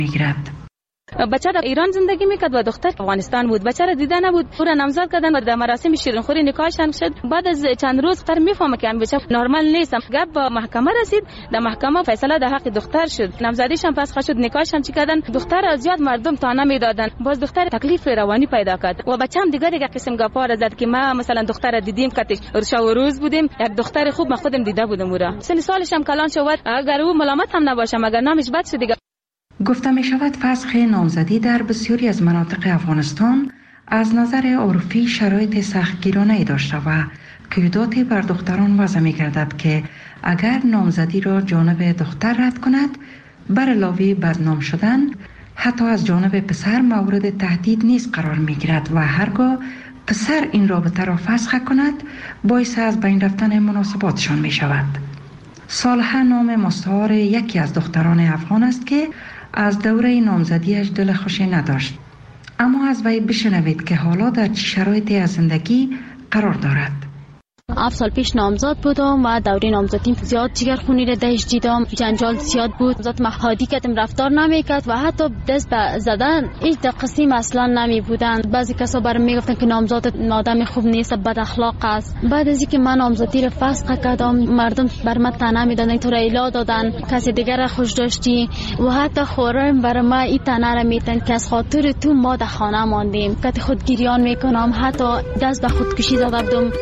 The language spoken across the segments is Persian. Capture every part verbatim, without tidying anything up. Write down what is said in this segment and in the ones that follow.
میگیرد. بچه در ایران زندگی میکرد و دختر افغانستان بود. بچه را دیده نبود. او را نامزد کردن و در مراسم شیرینخوری نکاحشان شد. بعد از چند روز دختر میفهمه که بچه نرمال نیست. گپ به محکمه رسید. در محکمه فیصله در حق دختر شد. نامزدیشان فسخ شد. نکاحشان چی کردن؟ دختر از زیاد مردم تانه میدادن. باز دختر تکلیف روانی پیدا کرد. و بچه‌م دیگه دیگه قسم گپا را زد که ما مثلا دختر دیدیم کتش شب و روز بودیم. یک دختر خوب ما خودم دیده بودم او را. سن سالش هم کلان شد. اگر او ملامت هم نباشه مگر نامش بد شد دیگه. گفته می شود فسخ نامزدی در بسیاری از مناطق افغانستان از نظر عرفی شرایط سختگیرانه داشته و قیوداتی بر دختران وضع می گردد که اگر نامزدی را جانب دختر رد کند بر علاوه بدنام شدن حتی از جانب پسر مورد تهدید نیز قرار می گیرد و هرگاه پسر این رابطه را فسخ کند باعث از بین رفتن مناسباتشان می شود. صالحه نام مستعار یکی از دختران افغان است که از دوره نامزدیش دل خوشی نداشت. اما از وی بشنوید که حالا در چه شرایطی از زندگی قرار دارد. هفت سال پیش نامزد بودم و دوره نامزدیم زیاد جگرخونی را دهش دیدم. جنجال زیاد بود. ذات محادی کردم رفتار نمیکرد و حتی دست به زدن هیچ قسم اصلا نمی بودند. بعضی کسا برام میگفتن که نامزد آدم خوب نیست، بد اخلاق است. بعد از اینکه من نامزدی را فسخ کردم مردم بر من طعنه میدادن، تو را الا دادن، کسی دیگر را خوش داشتی و حتی خورم بر ما این طعنه را میدن که از خاطر تو ما در خانه ماندیم. که خود گریان میکنم، حتی دست به خودکشی زده بودم.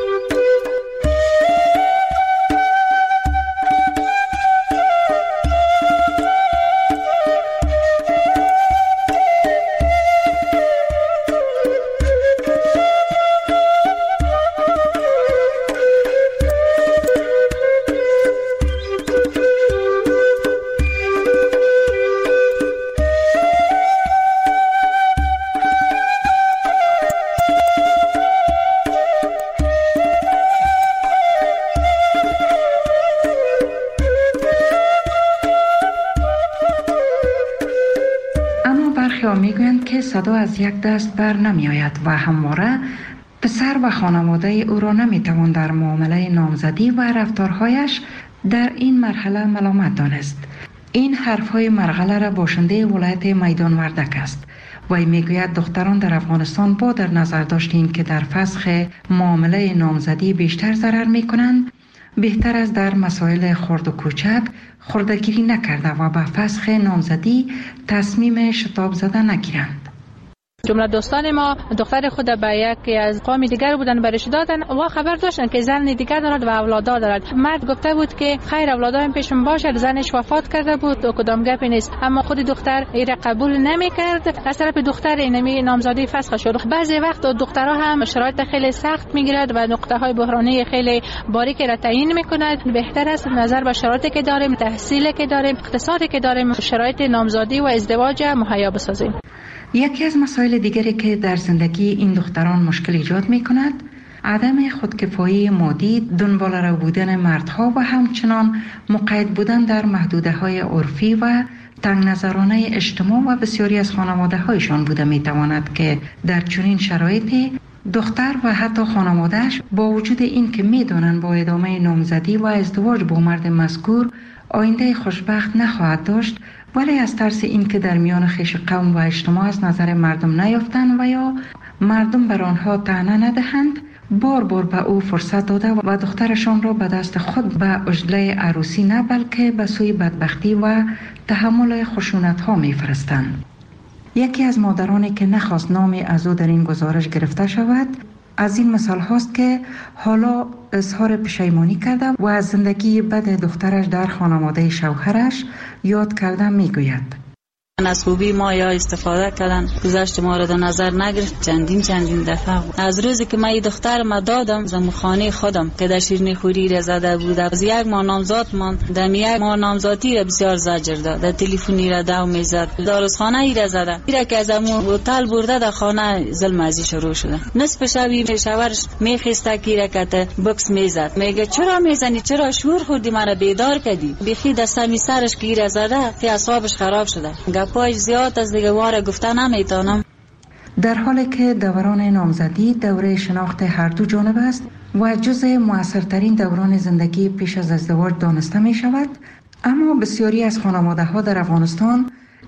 میگویند که صدا از یک دست بر نمی آید و همواره پسر و خانواده او را نمی توان در معامله نامزدی و رفتارهایش در این مرحله ملامت دانست. این حرفهای مرغله را باشنده ولایت میدان وردک است. وی میگوید دختران در افغانستان با در نظر داشتیم که در فسخ معامله نامزدی بیشتر ضرر می کنند، بهتر است در مسائل خرد و کوچک خردگیری نکرده و به فسخ نامزدی تصمیم شتاب زده نگیرند. جمله دوستان ما دختر خود به یکی از قوم دیگر بودن برش دادن و خبر داشتن که زن دیگر دارد و اولادا دارد. مرد گفته بود که خیر اولادایم پیشم باشد، زنش وفات کرده بود و کدام گپی نیست. اما خود دختر این قبول نمیکرد. از طرف دختر اینمی نامزدی فسخ شد. بعضی وقت دخترها هم شرایط خیلی سخت میگیرد و نقطه های بحرانی خیلی باریکی را تعیین میکند. بهتر است نظر به شرایطی که داریم، تحصیلی که داریم، اقتصادی که داریم، شرایط نامزدی و ازدواج مهیا بسازیم. یکی از مسائل دیگری که در زندگی این دختران مشکل ایجاد می کند عدم خودکفایی مادی، دنبال رو بودن مردها و همچنان مقید بودن در محدوده های عرفی و تنگ نظرانه اجتماع و بسیاری از خانواده هایشان بوده می تواند که در چنین شرایطی دختر و حتی خانوادهش با وجود این که می دانند با ادامه نامزدی و ازدواج با مرد مذکور آینده خوشبخت نخواهد داشت، ولی از ترس این که در میان خویش قوم و اجتماع از نظر مردم نیافتند و یا مردم بر آنها طعنه ندهند، بار بار به او فرصت داده و دخترشان را به دست خود به عجله عروسی نه بلکه به سوی بدبختی و تحمل خشونت ها می فرستند. یکی از مادرانی که نخواست نامی از او در این گزارش گرفته شود از این مثال هاست که حالا اظهار پشیمانی کرده و از زندگی بد دخترش در خانواده شوهرش یاد کرده می گوید. از خوبی ما یا استفاده کردن، گذشت ما را در نظر نگرفت. چندین چندین دفعه از روزی که من دختر ما دادم زمو خانه خودم که در شیرینی خوری را زده بود، از یک ماه نامزاد من در یک ماه نامزادی را بسیار زجر داد، در تلفنی را دو میزد، داروخانه ای را زده. ایرا که از امو هتل برده در خانه ظلم ازی شروع شده. نصف شبی شوهرش میخسته کی را که بکس میزد، میگه چرا میزنی، چرا شور خوردی، مرا بیدار کردی. بخی دستمی سرش کی را زده که اعصابش خراب شده. پای زیاد از دیگه واره گفته نمیتونم. در حالی که دوران نامزدی دوره شناخت هر دو جانب است و جزء موثرترین دوران زندگی پیش از ازدواج دانسته می شود، اما بسیاری از خانواده ها در افغانستان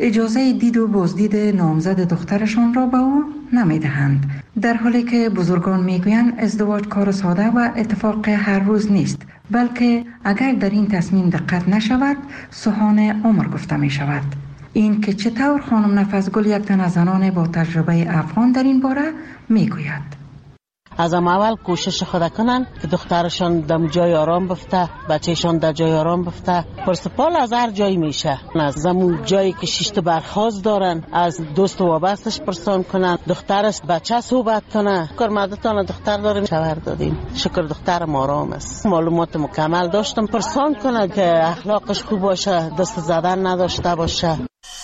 اجازه دید و بازدید نامزد دخترشان را به او نمیدهند، در حالی که بزرگان میگویند ازدواج کار ساده و اتفاق هر روز نیست، بلکه اگر در این تصمیم دقت نشود سوهان عمر گفته می شود. این که چطور خانم نفسگل یک تن از زنان با تجربه افغان در این باره میگوید. از ام اول کوشش خود کنن که دخترشان در جای آرام بفته، بچهشان در جای آرام بفته. پرسپال از هر جایی میشه، از زمون جایی که شیشت برخواست دارن از دوست و وابستش پرسان کنن، دخترش بچه صحبت کنه. شکر مدتان دختر داریم شوهر دادیم، شکر دخترم آرام است، معلومات مکمل داشتم پرسان کنه که اخلاقش خوب باشه، دست زدن نداشته باشه.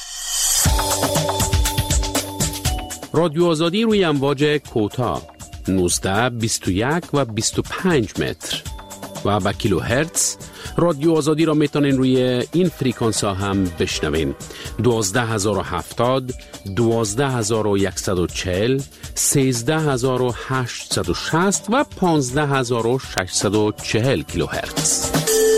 رادیو آزادی روی امواج کوتاه نوزده، بیست و یک و بیست و پنج متر و با کیلو هرتز. رادیو آزادی را میتونین روی این فریکانس ها هم بشنوین: دوازده هزار و هفتاد، دوازده هزار و صد و چهل، سیزده هزار و هشتصد و شصت و پانزده هزار و ششصد و چهل کیلو هرتز.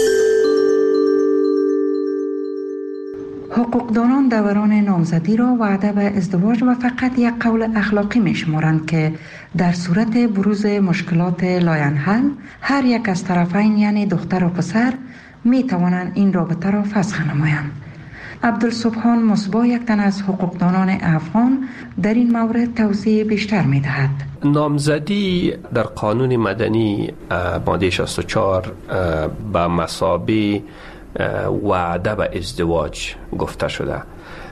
حقوقدانان دوران نامزدی را وعده به ازدواج و فقط یک قول اخلاقی می شمارند که در صورت بروز مشکلات لاینحل هر یک از طرفین یعنی دختر و پسر می توانند این رابطه را فسخ نمایند. عبدالسبحان مصباح یک تن از حقوقدانان افغان در این مورد توضیح بیشتر می دهد. نامزدی در قانون مدنی ماده شصت و چهار به مثابه وعده به ازدواج گفته شده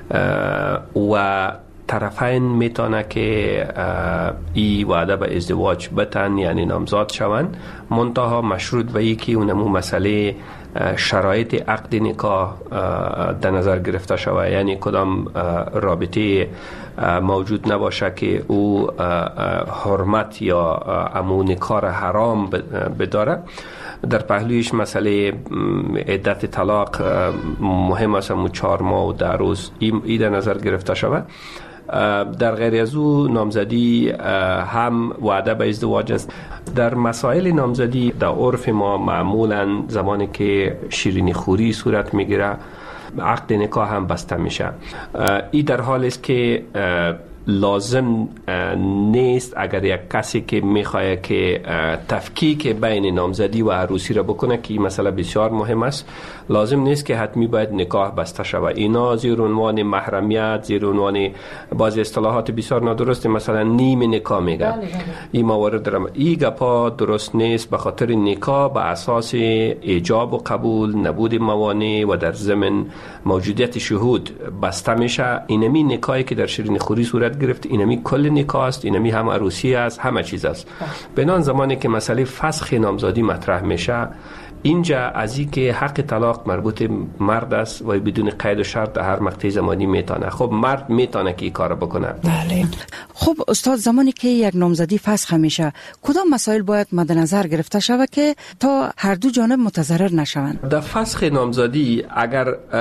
و طرفین میتونه که این وعده به ازدواج بتن یعنی نامزاد شوند، منتها مشروط به یکی اونمو مسئله شرایط عقد نکاح در نظر گرفته شود، یعنی کدام رابطه موجود نباشه که او حرمت یا امو نکاح حرام بداره. در پهلویش مسئله عدت طلاق مهم است، همون چهار ماه و ده روز این در نظر گرفته شود. در غیر از او نامزدی هم وعده به ازدواج است. در مسائل نامزدی در عرف ما معمولا زمانی که شیرینی خوری صورت میگیره عقد نکاح هم بسته میشه. این در حال است که لازم نیست اگر یک کسی که میخواد که تفکیک بین نامزدی و عروسی را بکنه که این مسئله بسیار مهم است، لازم نیست که حتمی باید نکاح بسته شود. اینا زیر عنوان محرمیت، زیر عنوان بعضی اصطلاحات بسیار نادرست مثلا نیم نکاح میگه. این موارد درم این گپا درست نیست، به خاطر نکاح به اساس ایجاب و قبول، نبود موانع و در ضمن موجودیت شهود بسته میشه. اینمی نکاحی که در شیرین خوری صورت گرفت اینمی کل نکاح است، اینمی هم عروسی است، همه چیز است. بنان زمانی که مسئله فسخ نامزدی مطرح میشه، اینجا از این که حق طلاق مربوط مرد است و بدون قید و شرط در هر مقطع زمانی میتونه. خب مرد میتونه که این کار بکنه. بله. خب استاد، زمانی که یک نامزدی فسخ میشه کدام مسائل باید مد نظر گرفته شود که تا هر دو جانب متضرر نشوند؟ در فسخ نامزدی اگر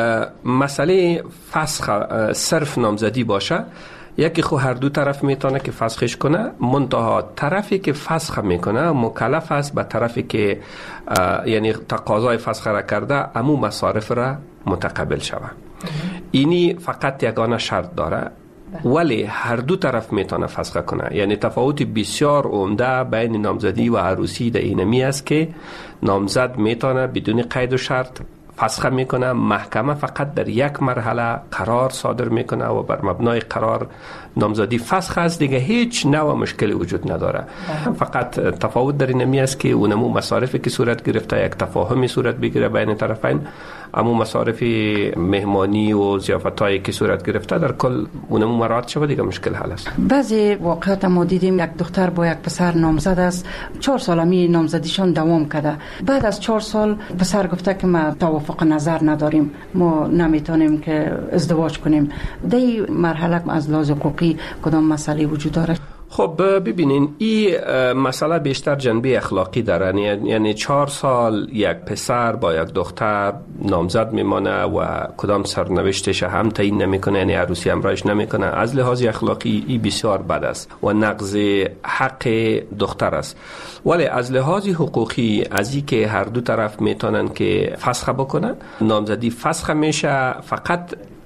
مسئله فسخ صرف نامزدی باشه، یکی خو هر دو طرف میتونه که فسخش کنه، منتها طرفی که فسخ میکنه مکلف است به طرفی که یعنی تقاضای فسخ را کرده امو مصارف را متقبل شود. اینی فقط یگانه شرط داره، ولی هر دو طرف میتونه فسخ کنه. یعنی تفاوت بسیار عمده بین نامزدی و عروسی در اینمی است که نامزد میتونه بدون قید و شرط فسخ میکنه، محکمه فقط در یک مرحله قرار صادر میکنه و بر مبنای قرار نامزدی فسخ است، دیگه هیچ نوع مشکلی وجود نداره. فقط تفاوت در اینمی است که اونمو مصارفی که صورت گرفته یک تفاهمی صورت بگیره بین طرفین، اما مصارف مهمانی و ضیافتایی که صورت گرفته در کل اونمو مراعات شود، دیگه مشکل حل است. بعضی واقعات ما دیدیم یک دختر با یک پسر نامزد است، چهار سال می نامزدیشان دوام کرده. بعد از چهار سال پسر گفته که ما توافق نظر نداریم، ما نمیتونیم که ازدواج کنیم. در این مرحله از لحاظ حقوقی کدام مسئله وجود داره؟ خب ببینین، این مسئله بیشتر جنبه اخلاقی داره. یعنی چهار سال یک پسر با یک دختر نامزد میمانه و کدام سرنوشتش هم تعیین نمیکنه، یعنی عروسی همراهش نمیکنه. از لحاظ اخلاقی این بسیار بد است و نقض حق دختر است. ولی از لحاظ حقوقی از این که هر دو طرف میتونن که فسخ بکنن، نامزدی فسخ میشه، فقط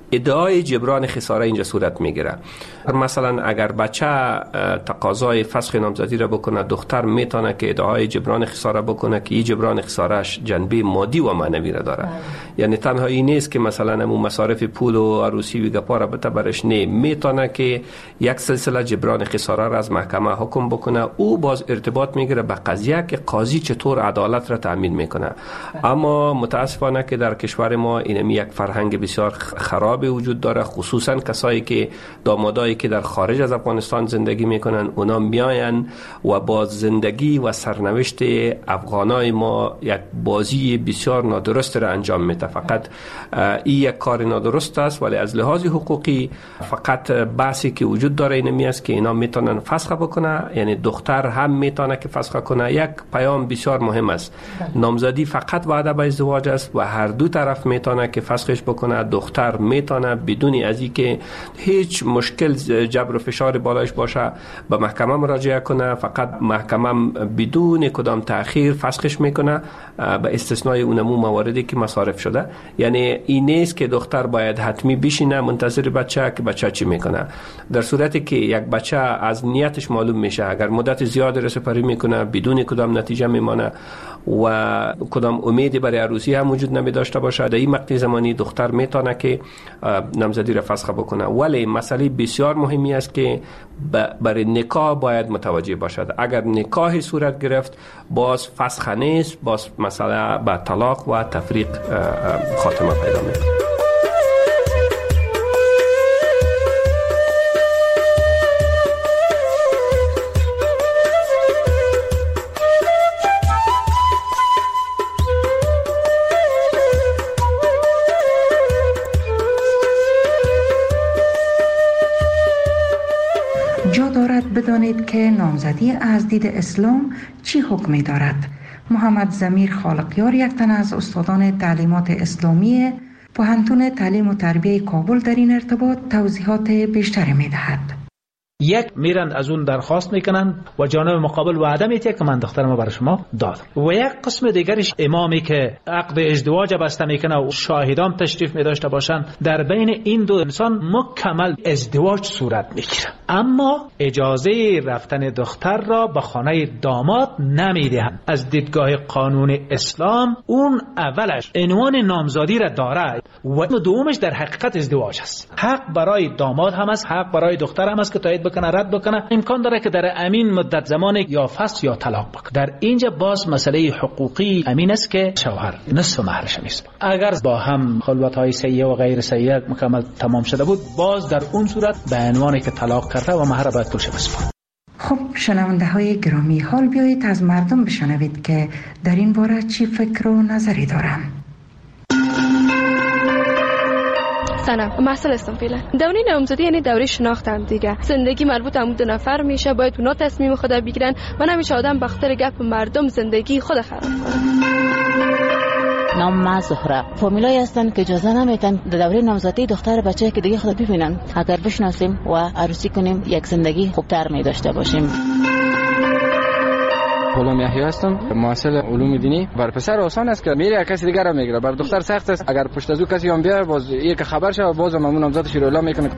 ادعای جبران خساره اینجا صورت میگیره. مثلا اگر بچه تقاضای فسخ نامزدی را بکنه، دختر میتونه که ادعای جبران خساره بکنه که این جبران خسارهش جنبه مادی و معنوی را داره. یعنی تنها این نیست که مثلا همون مصارف پول و عروسی و گپا را بته برش، نه، میتونه که یک سلسله جبران خساره را از محکمه حکم بکنه. او باز ارتباط میگیره به قضیه که قاضی چطور عدالت را تامین میکنه. اما متاسفانه که در کشور ما این یک فرهنگ بسیار خراب وجود داره، خصوصا کسایی که دامادایی که در خارج از افغانستان زندگی میکنن، اونا میاین و با زندگی و سرنوشت افغانای ما یک بازی بسیار نادرست را انجام میده. فقط این یک کار نادرست است، ولی از لحاظ حقوقی فقط بحثی که وجود داره اینمی است که اینا میتونن فسخ بکنه، یعنی دختر هم میتونه که فسخ کنه. یک پیام بسیار مهم است، نامزدی فقط وعده به ازدواج است و هر دو طرف میتونه که فسخش بکنه. دختر میتونه بدون از اینکه هیچ مشکل جبر و فشار بالایش باشه به محکمه مراجعه کنه، فقط محکمه بدون کدام تأخیر فسخش میکنه به استثنای اونمو مواردی که مصارف شده. یعنی این نیست که دختر باید حتمی بشینه منتظر بچه که بچه چی میکنه. در صورتی که یک بچه از نیتش معلوم میشه، اگر مدت زیاد رسپاری میکنه بدون کدام نتیجه میمانه و کدام امیدی برای عروسی هم وجود نمی داشته باشه، در این مقطع زمانی دختر میتونه که نامزدی را فسخ بکنه. ولی مسئله بسیار مهمی است که برای نکاح باید متوجه باشد. اگر نکاح صورت گرفت باز فسخ نیست، باز مسئله به طلاق و تفریق خاتمه پیدا میکنه. جا دارد بدانید که نامزدی از دید اسلام چی حکمی دارد. محمد ضمیر خالقیار، یک تن از استادان تعلیمات اسلامی پوهنتون تعلیم و تربیه کابل، در این ارتباط توضیحات بیشتری می دهد. یک، میرن از اون درخواست میکنن و جانب مقابل وعده میده که من دخترمو برای شما دادم. و یک قسم دیگرش امامی که عقد ازدواج بسته میکنه و شاهدان تشریف میداشته باشن، در بین این دو انسان مکمل ازدواج صورت میگیره، اما اجازه رفتن دختر را به خانه داماد نمیدهند. از دیدگاه قانون اسلام اون اولش عنوان نامزادی را داره و دومش در حقیقت ازدواج است. حق برای داماد هم است، حق برای دختر هم است که تایید بکنه، رد بکنه. امکان داره که در امین مدت زمان یا فسخ یا طلاق بکنه. در اینجا باز مسئله حقوقی امین است که شوهر نصف مهرش نیست. اگر با هم خلوت‌های سیئه و غیر سیئه مکمل تمام شده بود، باز در اون صورت به عنوانی که طلاق کرده و مهر باید پولش بسپاره. خب شنونده های گرامی، حال بیایید از مردم بشنوید که در این باره چی فکر و نظری دارند. سلام، محصل هستم فعلا. دوره نامزدی یعنی دوره شناخت هم دیگه. زندگی مربوط به دو نفر میشه، باید اونا تصمیم خود بگیرن و نمیشه آدم به خاطر گپ مردم زندگی خود خراب کنه. نام ما زهره. فامیلایی هستن که اجازه نمیدن در دوره نامزدی دختر بچه که دیگه خود ببینن. اگر بشناسیم و عروسی کنیم یک زندگی خوبتر می داشته باشیم. غلام یحیی هستم، محصل علوم دینی. بر پسر آسان است که میره کسی دیگر را میگیره، بر دختر سخت است. اگر پشت از او کسی هم بیاد باز یک خبر شه باز هم اون نامزدش رو اعلام میکنه.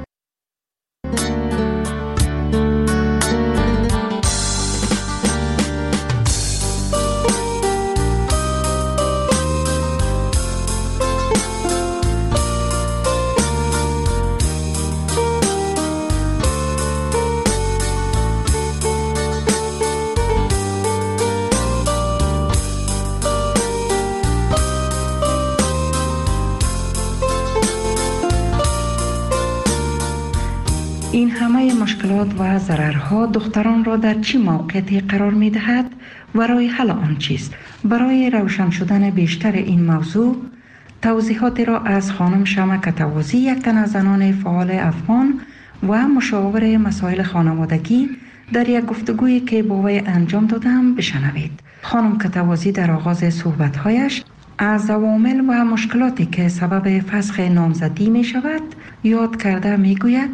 این همه مشکلات و ضررها دختران را در چه موقعیتی قرار می دهد و راه حل آن چیست؟ برای روشن شدن بیشتر این موضوع توضیحاتی را از خانم شمع کتوازی، یک تن از زنان فعال افغان و مشاور مسائل خانوادگی، در یک گفتگویی که با وی انجام دادم بشنوید. خانم کتوازی در آغاز صحبت‌هایش از عوامل و مشکلاتی که سبب فسخ نامزدی می شود یاد کرده می گوید: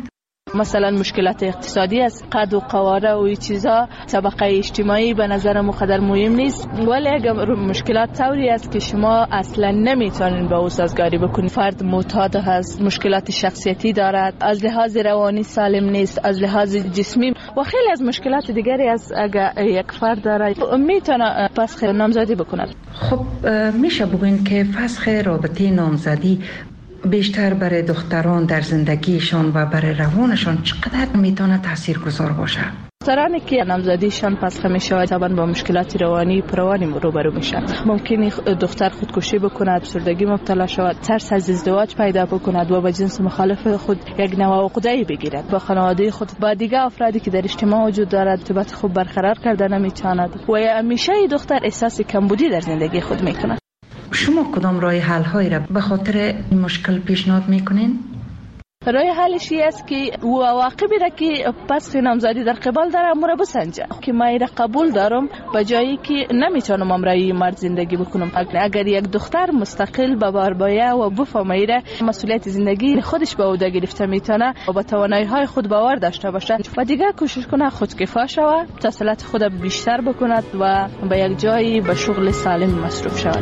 مثلا مشکلات اقتصادی است، قد و قواره و این چیزا، طبقه اجتماعی به نظر مقدر مهم نیست، ولی اگر مشکلات طوری است که شما اصلا نمیتونین با او سازگاری بکنید. فرد معتاد هست، مشکلات شخصیتی دارد، از لحاظ روانی سالم نیست، از لحاظ جسمی و خیلی از مشکلات دیگری از اگر یک فرد دارد میتونه فسخ نامزدی بکند. خب میشه بگوین که فسخ رابطه نامزدی بیشتر برای دختران در زندگیشان و برای روانشان چقدر میتونه تاثیرگذار باشه؟ دخترانی که نامزدیشان فسخ میشه طبعا با مشکلات روانی پروانی روبرو میشن. ممکنه دختر خودکشی بکند، افسردگی مبتلا شود، ترس از ازدواج پیدا بکند و با جنس مخالف خود یک نوع عقده‌ای بگیرد. با خانواده خود، با دیگر افرادی که در اجتماع وجود دارد ارتباط خوب برقرار کرده نمیتواند و همیشه دختر احساس کمبودی در زندگی خود میکند. شما کدام راه حل هایی را به خاطر این مشکل پیشنهاد میکنین؟ راه حلش است که او عواقبی را که پس نامزدی در قبال داره امور بسنجه که ما را قبول دارم به جایی که نمیتونم امرای مرد زندگی بکنم. اگر یک دختر مستقل به بار باید و بفهمه مسئولیت زندگی خودش به عهده گرفته میتونه و با توانایی های خود باور داشته باشه و دیگه کوشش کنه خودکفا شود، تحصیلات خود بیشتر بکند و به یک جایی به شغل سالم مصروف شود.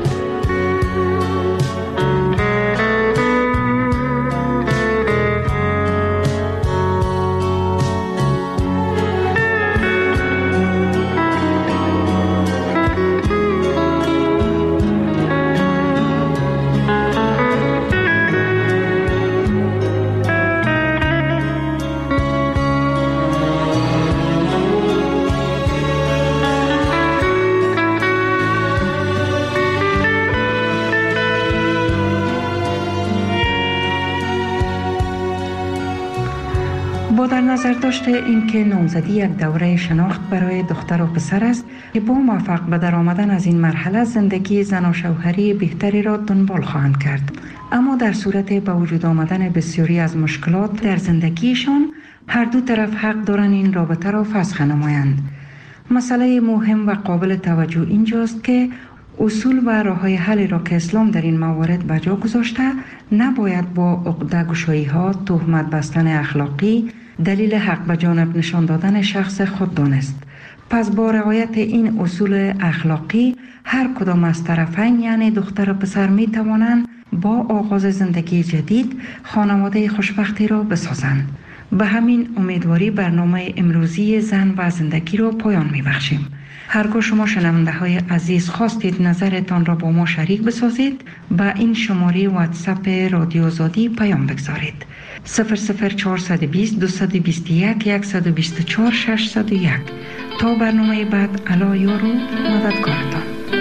با در نظر داشته این که نامزدی یک دوره شناخت برای دختر و پسر است که با موفق به در آمدن از این مرحله زندگی زن و شوهری بهتری را دنبال خواهند کرد، اما در صورت به وجود آمدن بسیاری از مشکلات در زندگیشان هر دو طرف حق دارند این رابطه را فسخ نمایند. مسئله مهم و قابل توجه اینجاست که اصول و راه‌های حل را که اسلام در این موارد به جا گذاشته نباید با عقده‌گشایی‌ها، تهمت بستن اخلاقی دلیل حق به جانب نشان دادن شخص خود دانست. پس با رعایت این اصول اخلاقی هر کدام از طرفین یعنی دختر و پسر می توانند با آغاز زندگی جدید خانواده خوشبختی را بسازند. به همین امیدواری برنامه امروزی زن و زندگی را پایان می بخشیم. هرگاه شما شنونده های عزیز خواستید نظرتان را با ما شریک بسازید، با این شماره واتساپ رادیو آزادی پیام بگذارید. صفر صفر چهارصد و بیست دویست و بیست و یک صد و بیست و چهار ششصد و یک. تا برنامه بعد، الا یارو مددکارتان.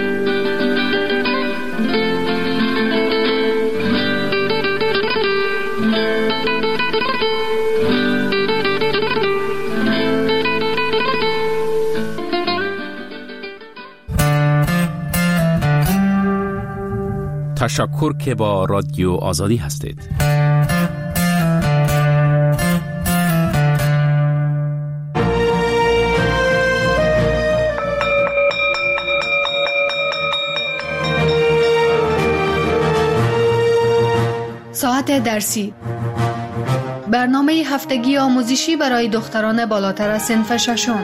تشکر که با رادیو آزادی هستید. ساعت درسی، برنامه هفتگی آموزشی برای دختران بالاتر از صنف ششم.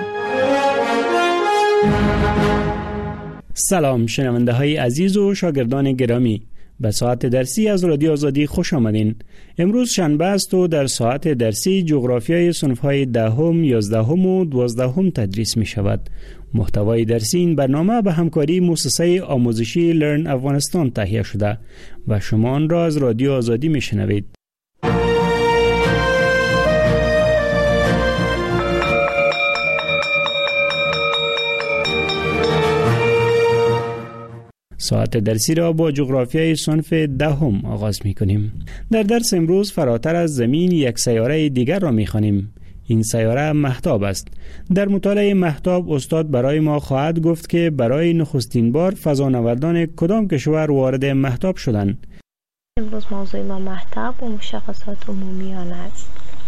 سلام شنونده های عزیز و شاگردان گرامی، به ساعت درسی از رادیو آزادی خوش آمدین. امروز شنبه است و در ساعت درسی جغرافیای صنف‌های دهم، یازدهم و دوازدهم تدریس می شود. محتوای درسی این برنامه به همکاری مؤسسه آموزشی لرن افغانستان تهیه شده و شما آن را از رادیو آزادی می شنوید. ساعت درسی را با جغرافیای صنف دهم آغاز می کنیم. در درس امروز فراتر از زمین یک سیاره دیگر را می خوانیم. این سیاره مهتاب است. در مطالعه مهتاب استاد برای ما خواهد گفت که برای نخستین بار فضانوردان کدام کشور وارد مهتاب شدند. امروز موضوع ما مهتاب و مشخصات عمومی آن است.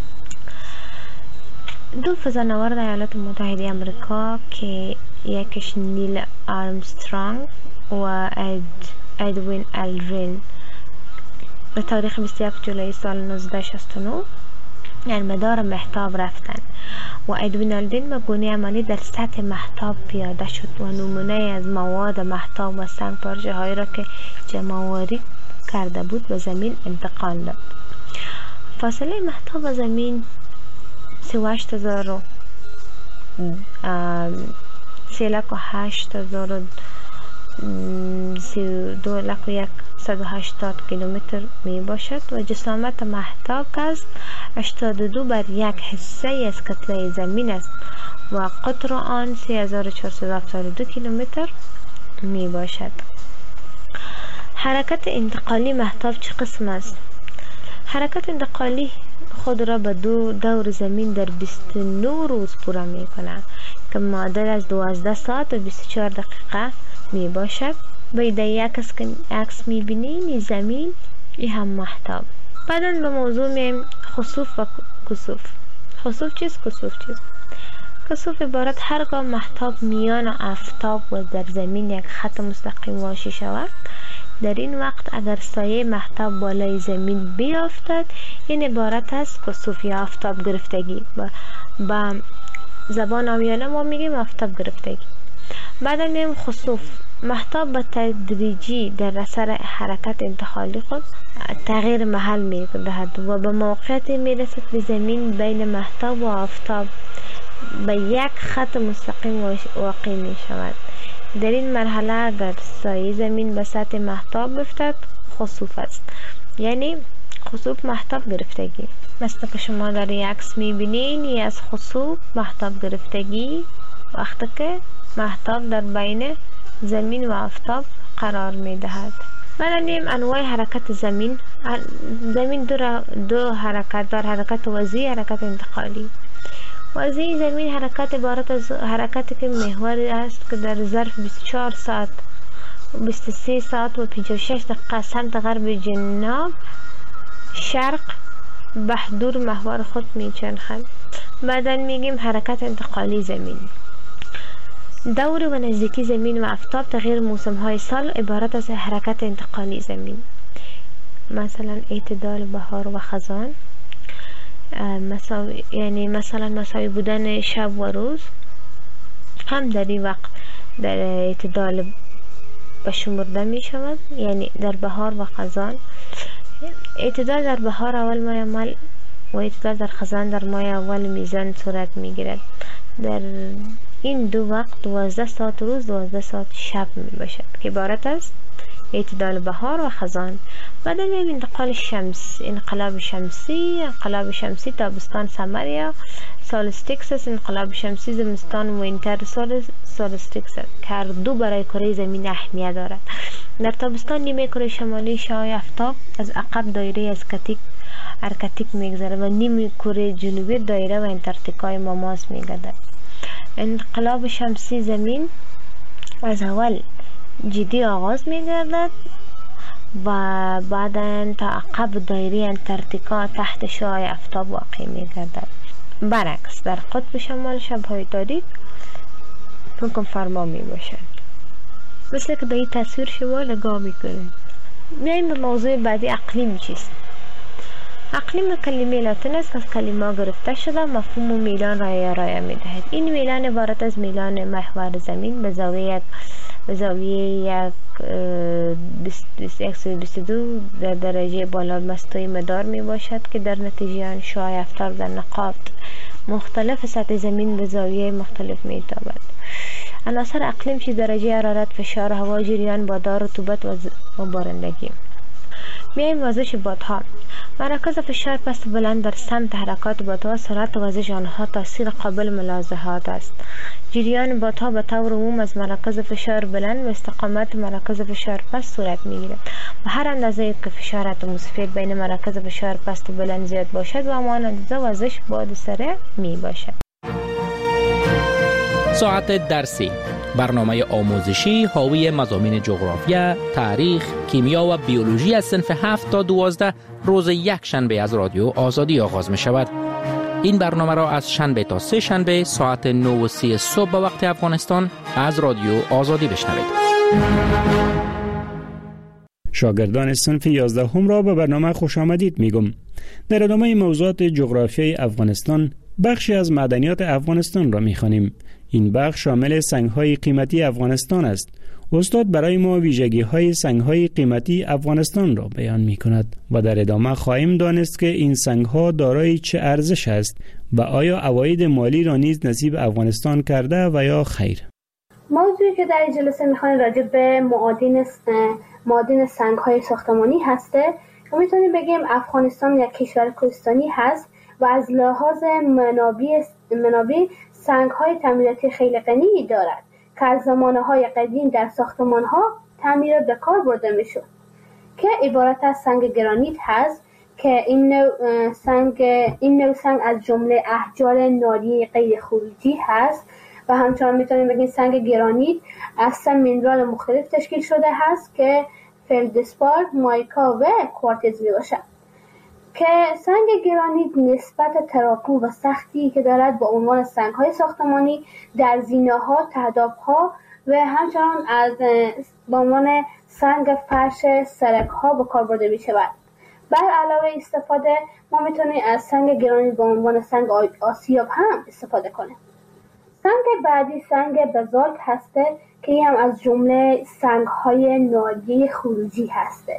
دو فضانورد ایالات متحده آمریکا که یکیش نیل آرمسترانگ و اد ادوین الدرین به تاریخ بیست و یک جولای سال نوزده شصت و نه یعنی مدار مهتاب رفتن و ادوین آلدین به گونه عملی در سطح مهتاب پیاده شد و نمونه از مواد مهتاب و سنگ پارچه هایی را که جمع‌آوری کرده بود به زمین انتقال داد. فاصله مهتاب و زمین سی و هشت هزار و سی لک و هشت هزار و سی و دو لک و یک صد و هشتاد کیلومتر می باشد و جسامت مهتاب که است هشتاد و دو بر یک حصه از کتله زمین است و قطر آن سه هزار و چهارصد و هفتاد و دو کیلومتر می باشد. حرکت انتقالی مهتاب چه قسم است؟ حرکت انتقالی خود را به دو دور زمین در بیست و نه روز پورا می کند که معادل از دوازده ساعت و بیست و چهار دقیقه می باشد. باید یک عکس می بینیم زمین ای هم مهتاب. بعدا به موضوع میم خسوف و کسوف. خسوف چیست؟ کسوف چیست؟ کسوف عبارت هرگاه مهتاب میان آفتاب و در زمین یک خط مستقیم واژه شود، در این وقت اگر سایه مهتاب بالای زمین بیافتد این عبارت است کسوف یا آفتاب گرفتگی. با, با زبان عامیانه ما میگیم آفتاب گرفتگی. بعدا میم خسوف. مهتاب به تدریجی در اثر حرکت انتقالی خود تغییر محل می دهد و به موقعیتی می رسد که زمین بین مهتاب و آفتاب به یک خط مستقیم واقع می شود. در این مرحله اگر سایه زمین به سطح مهتاب بیفتد خسوف است، یعنی خسوف مهتاب گرفتگی. مثل که شما در یک عکس می بینین ای از خسوف مهتاب گرفتگی وقتی که مهتاب در بین زمین و آفتاب قرار می دهد. بعدیم انواع حرکت زمین. زمین دو, دو حرکت دار، حرکت وضعی، حرکت انتقالی. وضعی زمین حرکت عبارت از حرکتی که محور است که در ظرف بیست و چهار ساعت بیست و سه ساعت و پنجاه و شش دقیقه سمت غرب جنوب شرق بهدور محور خود می چرخد. بعدا میگیم حرکت انتقالی زمین. دور و نزدیکی زمین و آفتاب تغییر موسم های سال عبارت از حرکت انتقالی زمین. مثلا اعتدال بهار و خزان، مساوی یعنی مثلا مساوی بودن شب و روز هم در این وقت در اعتدال بشمرده می شود. یعنی در بهار و خزان اعتدال در بهار اول ماه اول و اعتدال در خزان در ماه اول میزان صورت می گیرد. در این دو وقت دوازده ساعت روز دوازده ساعت شب می باشد که عبارت است اعتدال بهار و خزان. بعد می‌بینیم انتقال شمس، انقلاب شمسی، انقلاب شمسی تابستان سمر یا سولستیکس، انقلاب شمسی زمستان وینتر سولستیکس که هر دو برای کره زمین اهمیت دارد. در تابستان نیمه کره شمالی شعاع آفتاب از عقب دایره از کتیک ارکتیک میگذره و نیمه کره جنوبی دایره و انتارکتیکای ماماس میگردد. انقلاب شمسی زمین از اول جدی آغاز میگردد و بعدا تا عقب دایره انتارکتیکا تحت شعاع آفتاب واقع میگردد. برعکس در قطب شمال شبهای تاریک حکم فرما می باشد. مثل که به این تصویر شما نگاه میکنید. میایم به موضوع بعدی اقلیم چیست؟ اقلیم کلمه لاتین است که از کلمه گرفته شده مفهوم و میلان را ارائه میدهد. این میلان عبارت از میلان محور زمین به زاویه یک به زاویه یک بیست و دو در درجه بالا مستوی مدار می باشد که در نتیجه آن شعاع آفتاب در نقاط مختلف سطح زمین به زاویه مختلف می تابد. عناصر اقلیم چی درجه حرارت، فشار هوا، جریان بادها، رطوبت و بارندگی. میایم وزش بادها. مراکز فشار پست بلند در سمت حرکات بادها، سرعت وزش آنها تاثیر قابل ملاحظات است. جریان بادها به طور عموم از مراکز فشار بلند و استقامت مراکز فشار پست صورت میگیرد و هر اندازه که فشار اتمسفر بین مراکز فشار پست و بلند زیاد باشد و همان اندازه وزش باد سریع می باشد. ساعت درسی، برنامه آموزشی حاوی مضامین جغرافیا، تاریخ، کیمیا و بیولوژی از صنف هفت تا دوازده روز یک شنبه از رادیو آزادی آغاز می شود. این برنامه را از شنبه تا سه شنبه ساعت نه و سی صبح به وقت افغانستان از رادیو آزادی بشنوید. شاگردان صنف یازده هم را به برنامه خوش آمدید میگم. در ادامه موضوعات جغرافیای افغانستان بخشی از معدنیات افغانستان را می‌خوانیم. این بخش شامل سنگ‌های قیمتی افغانستان است. استاد برای ما ویژگی‌های سنگ‌های قیمتی افغانستان را بیان می‌کند و در ادامه خواهیم دانست که این سنگ‌ها دارای چه ارزش است و آیا عواید مالی را نیز نصیب افغانستان کرده و یا خیر. موضوعی که در این جلسه می‌خوایم راجع به معادن معادن سنگ‌های ساختمانی هسته و می‌تونیم بگیم افغانستان یک کشور کوهستانی هست و از لحاظ منابع منابع سنگ‌های تعمیراتی خیلی غنی دارد که از زمانه‌های قدیم در ساختمان‌ها تعمیرات به کار برده می‌شد که عبارت از سنگ گرانیت هست که این نوع سنگ این نوع سنگ از جمله احجار ناری غیر خروجی هست و همچنان می‌تونیم بگیم سنگ گرانیت از سه مینرال مختلف تشکیل شده هست که فلدسپار، مایکا و کوارتز میباشد که سنگ گرانیت نسبت تراکم و سختی که دارد با عنوان سنگ‌های ساختمانی در زینه‌ها، تهداب‌ها و همچنان از با عنوان سنگ فرش سرک‌ها به کار برده می‌شود. بر علاوه استفاده ما می‌تونیم از سنگ گرانیت به عنوان سنگ آسیاب هم استفاده کنیم. سنگ بعدی سنگ بزالت هسته که این هم از جمله سنگ‌های ناری خروجی هسته.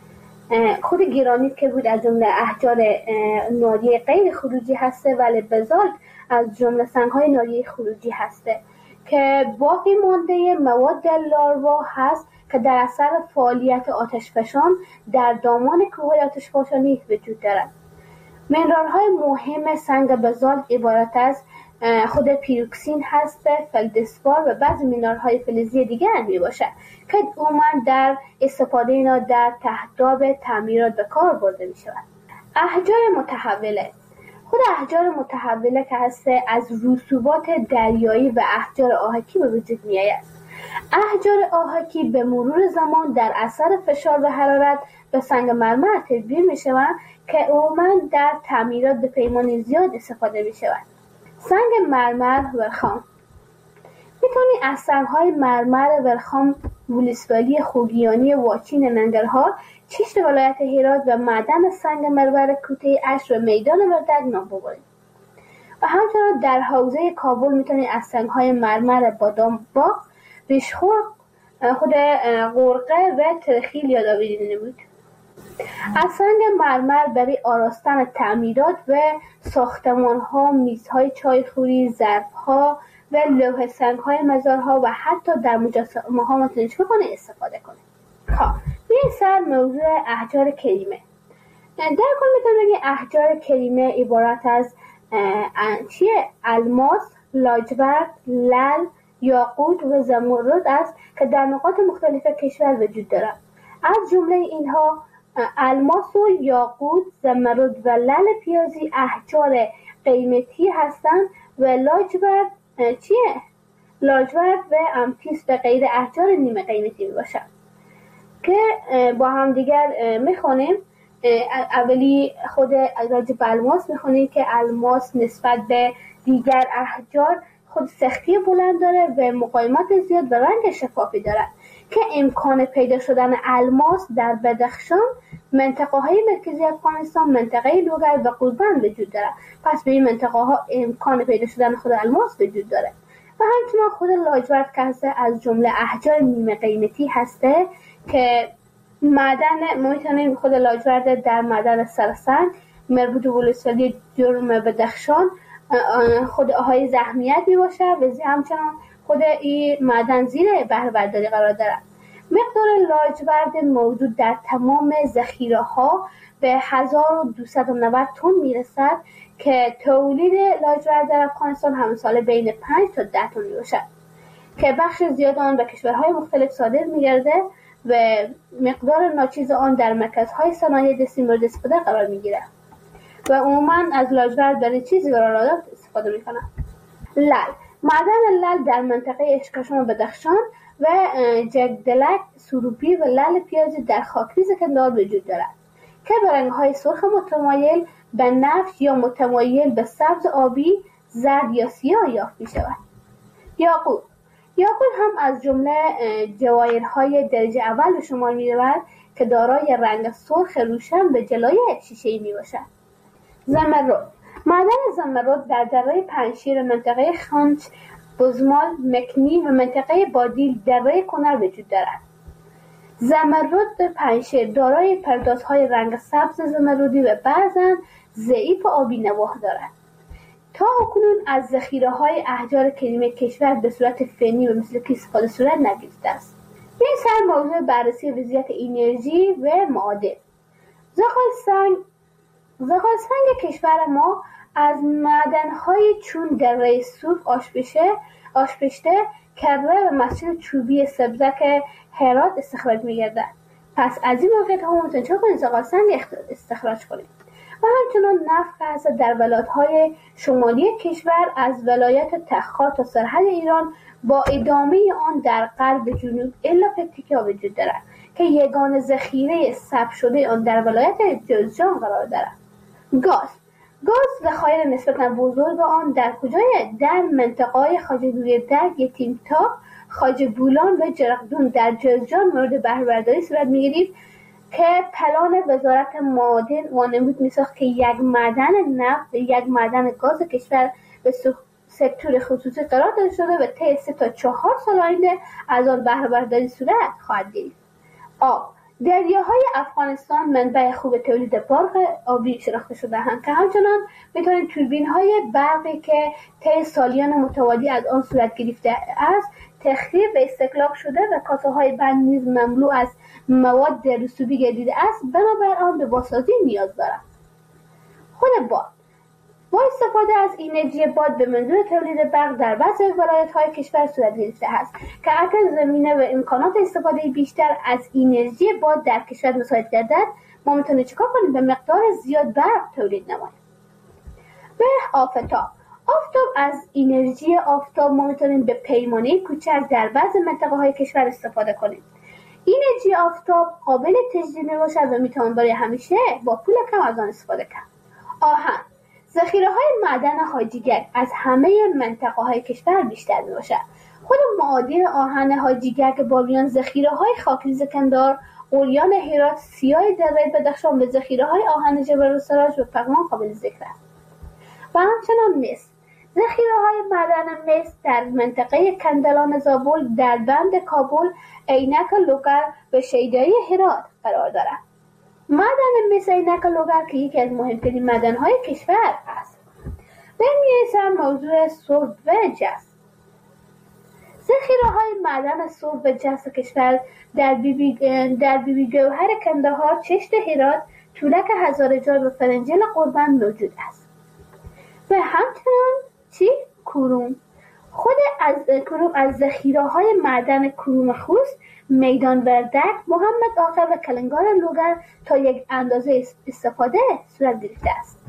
خود گرانیت که بود از جمله احجار ناری غیر خروجی هسته ولی بزالت از جمله سنگ‌های ناری خروجی هسته که باقی مانده مواد لاروا هست که در اثر فعالیت آتشفشان در دامان کوه‌های آتشفشانی وجود دارد. منرال‌های مهم سنگ بزالت عبارت از خود پیروکسین هست، فلدسپار و بعضی مینرال‌های فلزی دیگر می باشد که عموماً در استفاده اینا در تهداب تعمیرات به کار برده می شود. احجار متحوله خود احجار متحوله که هست از رسوبات دریایی و احجار آهکی به وجود می آید. احجار آهکی به مرور زمان در اثر فشار و حرارت به سنگ مرمر تبدیل می شوند که عموماً در تعمیرات به پیمان زیاد استفاده می شود. سنگ مرمر ورخام میتونی از سنگ‌های مرمر ورخام ولسوالی خوگیانی واچین ننگرهار، چشت ولایت هرات و معدن سنگ مرمر کوته اش و میدان وردگ نام ببرید. و همچنان در حوزه کابل میتونی از سنگ‌های مرمر بادام باغ، ریشخور، خود غرقه و ترخیل یادآوری نمود. از سنگ مرمر برای آراستن تعمیرات و ساختمان‌ها، میزهای چایخوری، ظرف‌ها و لوح سنگ‌های مزارها و حتی در مجسمه‌ها متنشک‌خانه استفاده کنید. خب، این سر موضوع احجار کریمه. در کل میتونم بگیم احجار کریمه عبارت از چیه؟ الماس، لاجورد، لعل، یاقوت و زمرد است که در نقاط مختلف کشور وجود دارد. از جمله اینها الماس و یاقوت، زمرد و لعل پیازی احجار قیمتی هستند و لاجورد چیه؟ لاجورد و امتیس و غیر احجار نیمه قیمتی می باشند که با هم دیگر میخونیم. اولی خود راجع به الماس میخونیم که الماس نسبت به دیگر احجار خود سختی بلند داره و مقاومت زیاد و رنگ شفافی دارد که امکان پیدا شدن الماس در بدخشان، منطقه های مرکزی افغانستان، منطقه لوگر و قوربند وجود دارد. پس به این منطقه ها امکان پیدا شدن خود الماس وجود داره. و همچنان خود لاجورد که هسته از جمله احجار نیمه قیمتی هسته که معدن ما میتونیم خود لاجورد در معدن سرسنگ مربوط به ولسوالی جرم بدخشان خود آهای زحمیت می باشه و همچنان خود این معدن زیر بهره برداری قرار دارد. مقدار لاجورد موجود در تمام ذخیره ها به هزار و دویست و نود تن میرسد که تولید لاجورد در افغانستان همه ساله بین پنج تا ده تن میباشد که بخش زیاد آن به کشورهای مختلف صادر میگرده و مقدار ناچیز آن در مرکزهای صنایع دستی مورد استفاده قرار میگیرد و عموما از لاجورد برای چیزی قرارداد استفاده میکنن. لعل معدن لعل در منطقه اشکاشان و بدخشان و جگدلک، سروپی و لعل پیازی در خاکریز کندهار وجود دارد که به رنگ‌های سرخ متمایل به نفش یا متمایل به سبز آبی، زرد یا سیاه یافت می‌شود. یاقوت یاقوت هم از جمله جواهرهای درجه اول به شمار می‌رود که دارای رنگ سرخ روشن به جلوی شیشه‌ای میباشد. زمرد معدن زمرد در دره پنجشیر، منطقه خانچ، بزمال، مکنی و منطقه بادیل دره کنر وجود دارد. زمرد پنجشیر دارای پردازهای رنگ سبز زمردی و بعضاً ضعیف آبی نواح دارد. تا اکنون از ذخیره‌های احجار کریمه کشور به صورت فنی و مثل که استفاده صورت نگرفته است. این سر موضوع بررسی وضعیت انرژی و معادن. زغال سنگ زغال سنگ کشور ما از معدن‌های چون دره سوف، آشپشه، آشپشته، کره و مسجد چوبی سبزک هرات استخراج می‌گردد. پس از این موقعیت ها میتونید چه کنید؟ زغال سنگ استخراج کنید. و همچنان نفت هست در ولایت‌های شمالی کشور از ولایت تخار تا سرحد ایران با ادامه آن در غرب جنوب الا پکتیکا وجود دارد که یگانه ذخیره ثبت شده آن در ولایت جوزجان قرار دارد. گاز گاز ذخایر نسبتاً بزرگ آن در کجای در منطقه‌های خواجه در یتیم‌تا، خواجه بولان و جرقدون در جوزجان مورد بهره برداری صورت می‌گیرد که پلان وزارت معادن وانمود می‌ساخت که یک معدن نفت و یک معدن گاز کشور به سکتور خصوصی قرار داده شده و طی سه تا چهار سال آینده از آن بهره برداری صورت خواهد گرفت. آب دریاهای افغانستان منبع خوب تولید برق آبی شناخته شده‌اند که همچنان می‌توانید توربین‌های برقی که طی سالیان متوالی از آن صورت گرفته است تخریب و استهلاک شده و کاسه‌های بند نیز مملو از مواد رسوبی گردیده است، بنابر آن به بازسازی نیاز دارد. خود باد با استفاده از انرژی باد به منظور تولید برق در بعضی ولایت‌های کشور صورت گرفته است که اگر زمینه و امکانات استفاده بیشتر از انرژی باد در کشور مساعد گردد، ما میتونیم چیکار کنیم؟ به مقدار زیاد برق تولید نماییم. به آفتاب آفتاب از انرژی آفتاب ما میتونیم به پیمانه کوچک در بعضی منطقه‌های کشور استفاده کنیم. انرژی آفتاب قابل تجدید میباشد و میتوان برای همیشه با پول کم از آن استفاده کرد. آهن ذخیره‌های معدن حاجیگر از همه منطقه‌های کشور بیشتر میباشد. خود معادن آهن حاجیگر که بامیان، ذخیره‌های خاکریز کندار، اوریان هرات، سیاه دره بدخشان و ذخیره‌های آهن جبل السراج و پغمان قابل ذکر است. و همچنان مس ذخیره‌های معدن مس در منطقه کندلان زابل، در بند کابل، عینک لوگر و شیدایی هرات قرار دارد. معدن مس عینک لوگر که یکی از مهمترین معدن‌های کشور است. برمی‌رسم موضوع سرب و جست. ذخیره‌های معدن سرب و جست کشور در بیبی در بیبی گوهر کندهار، چشت هرات، طولک هزارجان و فرنجل قربان موجود است. و همچنان چی؟ کروم. خود از کروم از ذخیره‌های معدن کروم خوست، میدان وردک، محمد آقا و کلنگار لوگر تا یک اندازه استفاده صورت گرفته است.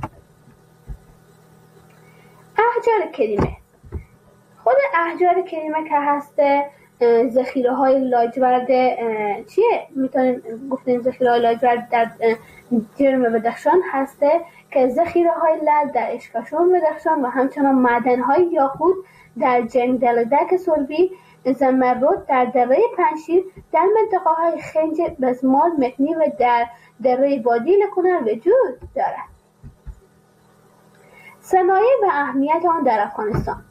احجار کریمه خود احجار کریمه که هست ذخیره‌های لاجورد چیه؟ میتونیم گفتیم ذخیره‌های لاجورد در جرم بدخشان هسته که ذخیره‌های لعل در اشکاشون بدخشان و همچنان معدن‌های یاقوت در جنگدلدک سربی، زمرد در دره پنجشیر، در منطقه‌های خنج، بزمال، مکنی و در دره بادیل کنر وجود دارد. صنایع و اهمیت آن در افغانستان.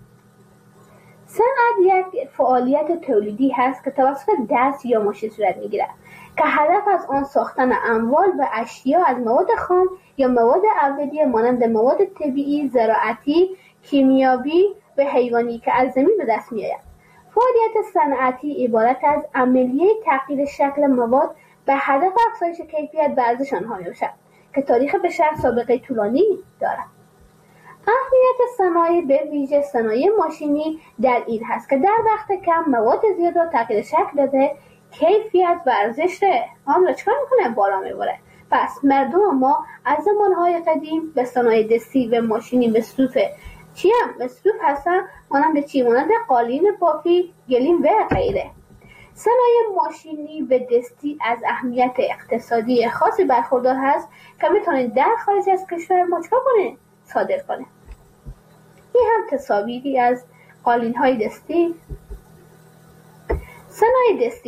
صنعت یک فعالیت تولیدی هست که توسط دست یا ماشین صورت می‌گیرد که هدف از آن ساختن اموال و اشیا از مواد خام یا مواد اولیه مانند مواد طبیعی، زراعتی، کیمیاوی و حیوانی که از زمین به دست می‌آید. فعالیت صنعتی عبارت از عملیه تغییر شکل مواد به هدف افزایش کیفیت و ارزش آنها میباشد که تاریخ بشر سابقه طولانی دارد. اهمیت صنایع به ویژه صنایع ماشینی در این هست که در وقت کم مواد زیاد را تغییر شکل داده، کیفیت و ارزش آن را چکار میکنه؟ بالا میبره. پس مردم ما از زمانهای قدیم به صنایع دستی و ماشینی مصروف چی هم؟ مصروف هستن مانند چی؟ مانند قالین بافی، گلیم و غیره. صنایع ماشینی و دستی از اهمیت اقتصادی خاصی برخوردار هست که میتونید در خارج از کشور ما چکار کنه؟ صادر کنه. این هم تصاویری از قالین های دستی. صنایع دستی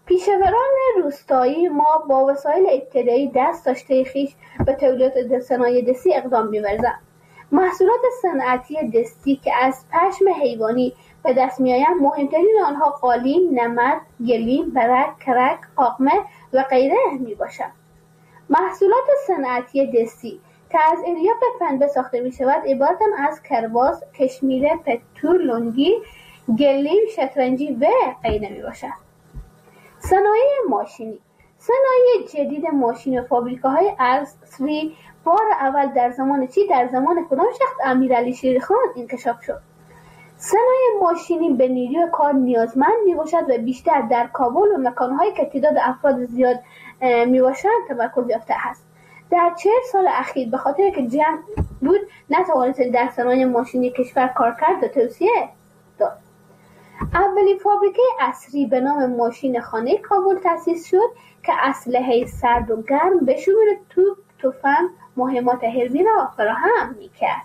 پیشوران روستایی ما با وسایل ابتدایی دست داشته خویش به تولیدات صنایع دستی اقدام می‌ورزند. محصولات صنعتی دستی که از پشم حیوانی به دست می‌آیند مهمترین آنها قالین، نمد، گلیم، برک، کرک، قاقمه و غیره میباشند. محصولات صنعتی دستی که از الیاف پنبه ساخته می‌شود عبارتند از کرباس، کشمیره، پتو، لنگی، گلیم، شطرنجی و غیره میباشند. صنایع ماشینی صنایع جدید ماشین و فابریکاهای عصری بار اول در زمان چی در زمان کدام شخص؟ امیرعلی شیرخان انکشاف شد. صنایع ماشینی به نیروی کار نیازمند میباشد و بیشتر در کابل و مکانهایی که تعداد افراد زیاد میباشند تمرکز یافته است. در چهل سال اخیر به خاطر که جمع بود نتوانست در صنایع ماشینی کشور کار کرد و توسعه داد. اولین فابریکه عصری به نام ماشین خانه کابل تأسیس شد که اسلحه سرد و گرم به شمول توپ، تفنگ، مهمات حربی را فراهم می‌کرد.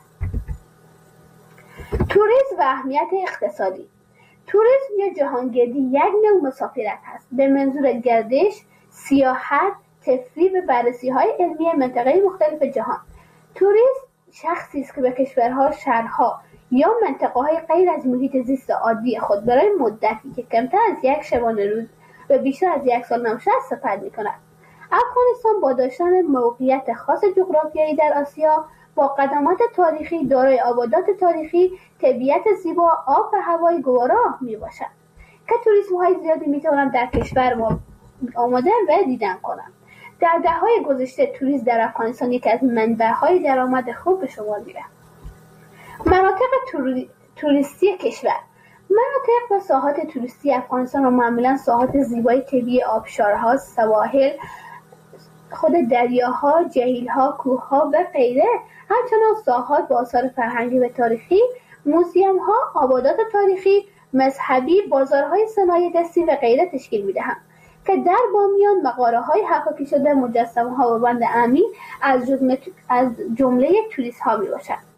توریسم و اهمیت اقتصادی. توریسم یا جهانگردی یک نوع مسافرت است به منظور گردش، سیاحت، تفریح و بررسی‌های علمی مناطق مختلف جهان. توریست شخصی است که به کشورها، شهرها یا منطقه‌های غیر از محیط زیست عادی خود برای مدتی که کمتر از یک شبانه روز و بیشتر از یک سال نباشد سفر می‌کند. افغانستان با داشتن موقعیت خاص جغرافیایی در آسیا با قدمات تاریخی دارای آبادات تاریخی، طبیعت زیبا، آب و هوای گوارا میباشد که توریست‌های زیادی میتوانند در کشور ما آمده و دیدن کنند. در دهه‌های گذشته توریسم در افغانستان یکی از منبع‌های درآمد خوب به شمار می‌رفت. مناطق توری... توریستی کشور. مناطق و ساحات توریستی افغانستان را معمولاً ساحات زیبای طبیعی آبشارها، سواحل، خود دریاها، جهیل‌ها، کوه‌ها و غیره، همچنان ساحات با آثار فرهنگی و تاریخی، موزیم‌ها، آبادات تاریخی، مذهبی، بازارهای صنایع دستی و غیره تشکیل می‌دهند که در بامیان مغاره‌های حکاکی شده، مجسمه‌ها و بند امین از جمله از جمله توریست‌ها میباشند.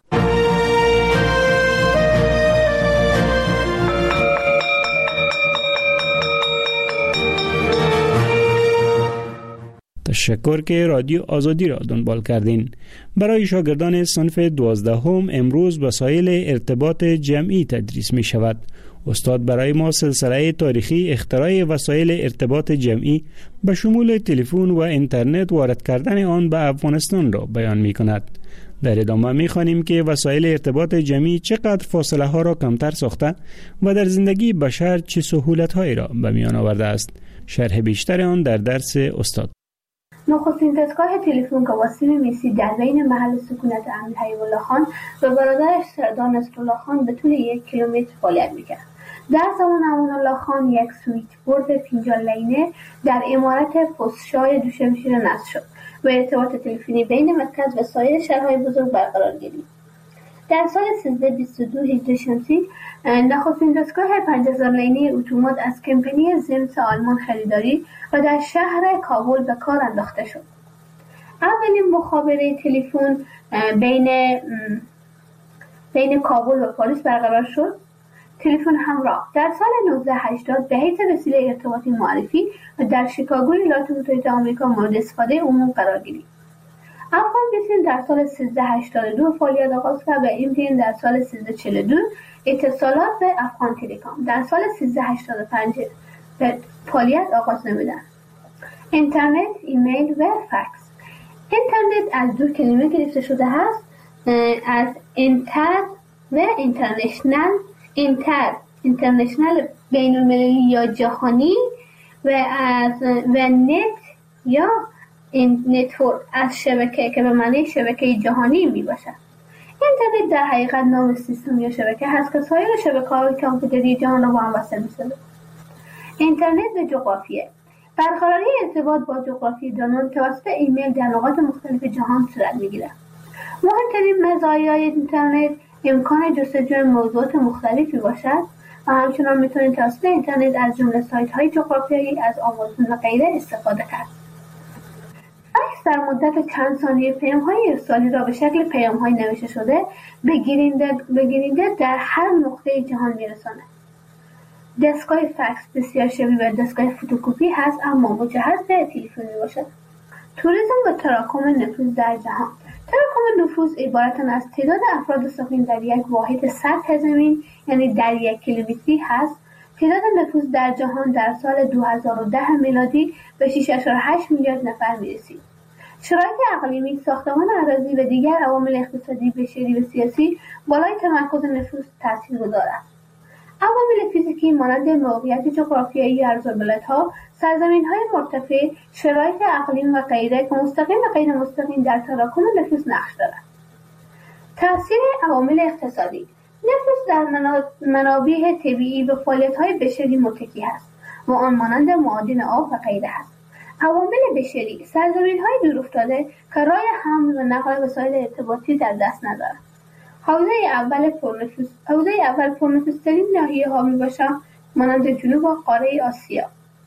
تشکر که رادیو آزادی را دنبال کردین. برای شاگردان صنف دوازدهم امروز وسایل ارتباط جمعی تدریس می شود. استاد برای ما سلسله تاریخی اختراع وسایل ارتباط جمعی به شمول تلفن و اینترنت وارد کردن آن به افغانستان را بیان می کند. در ادامه می خوانیم که وسایل ارتباط جمعی چقدر فاصله ها را کمتر ساخته و در زندگی بشر چه سهولت هایی را به میان آورده است. شرح بیشتر آن در درس استاد. نخستین دستگاه تلفن که واسیم میسی در بین محل سکونت امیر حبیب الله خان و برادرش سردار نصرالله خان به طول یک کیلومتر فعالیت میکرد. در زمان امان الله خان یک سویچ بورد فینجان لینه در عمارت پستشای دوشمشیر نصب شد و ارتباط تلفنی بین مرکز و سایر شهرهای بزرگ برقرار گردید. در سال سیزده بیست و دو هجری شمسی نخستین دستگاه پنج هزار لینه اتومات از کمپانی زمس آلمان خریداری و در شهر کابل به کار انداخته شد. اولین مخابره تلفن بین بین کابل و پاریس برقرار شد. تلفن همراه در سال نوزده هشتاد به حیث وسیله ارتباطی معرفی و در شیکاگو ایالات متحده آمریکا مورد استفاده عموم قرار گرفت. افغان بیسیم در سال سیزده هشتاد و دو فعالیت آغاز کرد و امتین در سال سیزده چهل و دو اتصالات به افغان تلکام در سال سیزده هشتاد و پنج به فعالیت آغاز نمودند. اینترنت، ایمیل و فکس. اینترنت از دو کلمه گرفته شده است، از اینتر و اینترنشنال. اینتر اینترنشنال بین المللی یا جهانی و از و نت یا این نتورک از شبکه که به معنی شبکه جهانی می باشد. اینترنت در حقیقت نام سیستم یا شبکه هست که سایر شبکه‌های کامپیوتری جهان را با هم وصل می‌سازد. اینترنت و جغرافیه. برقراری ارتباط با جغرافی دانان توسط ایمیل در نقاط مختلف جهان صورت می‌گیرد. مهمترین مزایای اینترنت امکان جستجوی موضوعات مختلفی باشد و همچنان می‌توانید توسط اینترنت از جمله سایت‌های جغرافیایی از آمازون و غیره استفاده کرد. فکس در مدت چند ثانیه پیام‌های ارسالی را به شکل پیام‌های نوشته شده به گیرنده به گیرنده در هر نقطه جهان می‌رساند. دستگاه فکس بسیار شبیه به دستگاه فتوکپی هست اما مجهز به تلفن میباشد. توریسم و تراکم نفوذ در جهان. تراکم نفوذ عبارت از تعداد افراد ساکن در یک واحد سطح زمین یعنی در یک کیلومتری هست. تعداد نفوذ در جهان در سال دو هزار و ده میلادی به شش ممیز هشت میلیارد نفر میرسید. شرایط اقلیمی، ساختمان اراضی و دیگر عوامل اقتصادی، بشری و سیاسی بالای تمرکز نفوذ تاثیرگذار است. عوامل فیزیکی مانند موقعیت جغرافیایی عرض‌البلدها، سرزمین‌های مرتفع، شرایط اقلیم و غیره که مستقیم و غیر مستقیم در تراکم نفوذ نقش دارند. تاثیر عوامل اقتصادی. نفوذ در منابع طبیعی و فعالیت‌های بشری متکی است و آن مانند معادن آب و غیره است. عوامل بشری، سرزمین‌های دورافتاده که راه حمل و نقل وسایل ارتباطی در دست ندارند. حوزه اول پرنفوذ حوزه اول پرنفوذترین ناحیه ها میباشد مانند جنوب و قاره آسیا.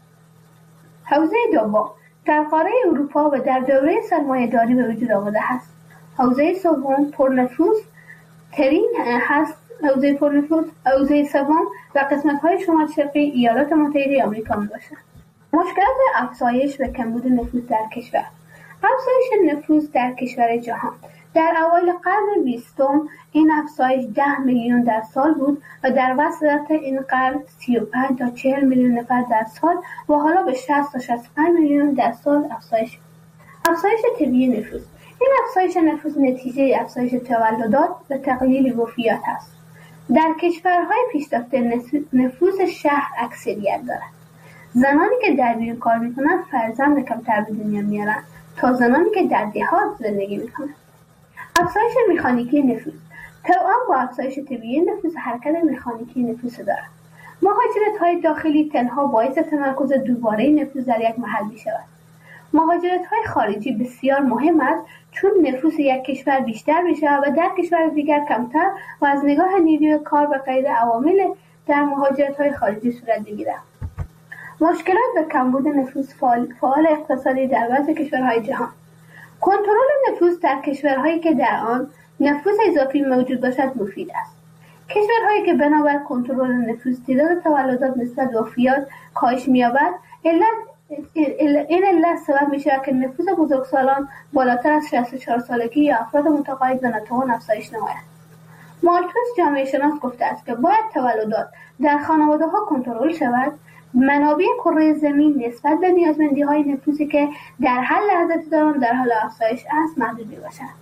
حوزه دوم در قاره اروپا و در دوره سرمایه‌داری به وجود آمده است. حوزه سوم پرنفوذ ترین هست حوزه پرنفوذ حوزه سوم و قسمت‌های شمال شرقی ایالات متحده آمریکا میباشد. مشکلات افزایش و کمبود نفوذ در کشور. افزایش نفوذ در کشور جهان. در اوایل قرن بیستم این افزایش ده میلیون در سال بود و در وسط این قرن سی و پنج تا چهل میلیون نفر در سال و حالا به شصت تا شصت و پنج میلیون در سال افزایش. افزایش طبیعی نفوذ. این افزایش نفوذ نتیجه افزایش تولدات و تقلیل وفیات است. در کشورهای پیشرفته نفوذ شهر اکثریت دارد. زنانی که در بیرون کار میکنند فرزند کمتر به دنیا میارند تا زنانی که در دهات زندگی میکنند. افزایش مکانیکی نفوذ. طبعا با افزایش طبیعی نفوذ حرکت مکانیکی نفوذ دارد. مهاجرت‌های داخلی تنها باعث تمرکز دوباره نفوذ در یک محل می‌شود. مهاجرت‌های خارجی بسیار مهم است چون نفوذ یک کشور بیشتر می‌شود و در کشور دیگر کمتر و از نگاه نیروی کار و غیره عوامل در مهاجرت‌های خارجی صورت می‌گیرد. مشکلات و کمبود نفوذ فعال, فعال اقتصادی در بعضی کشورهای جهان. کنترل نفوذ در کشورهایی که در آن نفوذ اضافی موجود باشد مفید است. کشورهایی که بنابر کنترل نفوذ تعداد تولدات نسبت به وفیات کاهش می‌یابد، علت این علت سبب می‌شود که نفوذ بزرگسالان بالاتر از شصت و چهار سالگی یا افراد متقاعد و ناتوان افزایش نماید. مالتوس جامعه شناس گفته است که باید تولدات در خانواده‌ها کنترل شود. منابع کره زمین نسبت به نیازمندی‌های نفوذی که در هر لحظه دارند در حال افزایش است محدود می‌باشند.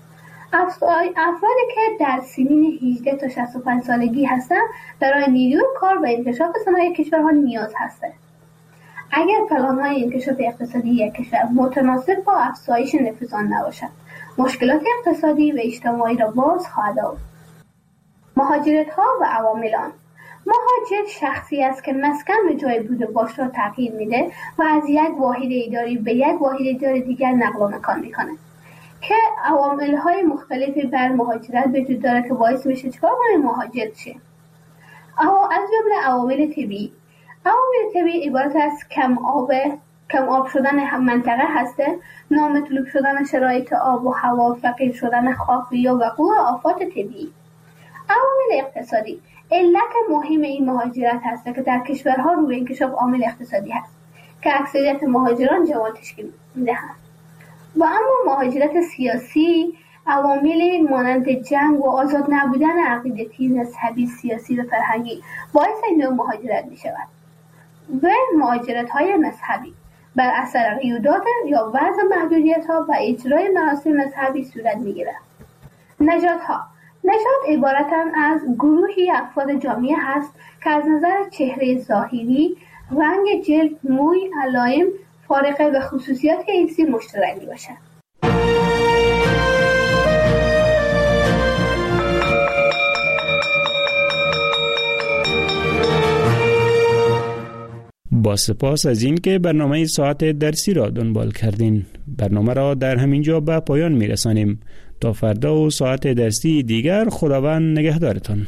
افرادی که در سنین هجده تا شصت و پنج سالگی هستند برای نیروی کار و انکشاف صنایع کشورها نیاز هستند. اگر پلان‌های انکشاف اقتصادی یک کشور متناسب با افزایش نفوذ آن نباشد، مشکلات اقتصادی و اجتماعی را باز خواهد آورد. مهاجرت‌ها و عوامل آن. مهاجر شخصی است که مسکن به جای بود و باش را تغییر میده و از یک واحد اداری به یک واحد اداری دیگر نقل و مکان میکنه که عوامل‌های مختلفی بر مهاجرت وجود داره که باعث میشه چیکار کنه مهاجر شه. از جمله عوامل طبیعی. عوامل طبیعی عبارت از کم آب کم آب شدن منطقه هسته، نامطلوب شدن شرایط آب و هوا، فقیر شدن خاک یا وقوع آفات طبیعی. عوامل اقتصادی. علت مهم این مهاجرت هست که در کشورها روی انکشاف عامل اقتصادی هست که اکثریت مهاجران جوان تشکیل میدهند. و اما مهاجرت سیاسی عوامل مانند جنگ و آزاد نبودن عقیدتی، مذهبی، سیاسی و فرهنگی باعث این نوع مهاجرت می شود. و مهاجرت های مذهبی بر اثر قیودات یا وضع محدودیت ها و اجرای مراسم مذهبی صورت می گیرد. نژاد ها نژاد عبارتند از گروهی افراد جامعه هست که از نظر چهره ظاهری، رنگ جلد، موی، علائم فارقه و خصوصیات جنسی مشترک میباشند. با سپاس از این که برنامه ساعت درسی را دنبال کردین. برنامه را در همین جا به پایان میرسانیم. تا فردا و ساعت درسی دیگر خداوند نگهدارتان.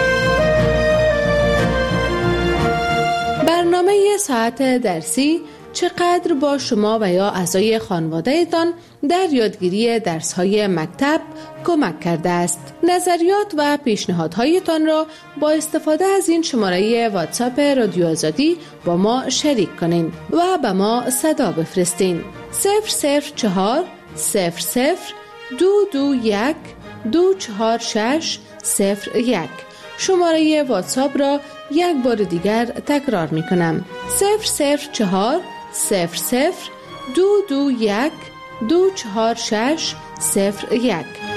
برنامه ساعت درسی چقدر با شما و یا اعضای خانواده‌تان در یادگیری درس‌های مکتب کمک کرده است. نظریات و پیشنهادهایتان را با استفاده از این شماره واتساپ رادیو آزادی با ما شریک کنین و به ما صدا بفرستین. صفر صفر چهار صفر صفر دو دو یک دو چهار شش صفر یک. شماره واتساپ را یک بار دیگر تکرار می کنم. صفر صفر چهار صفر صفر دو دو یک دو چهار شش صفر یک.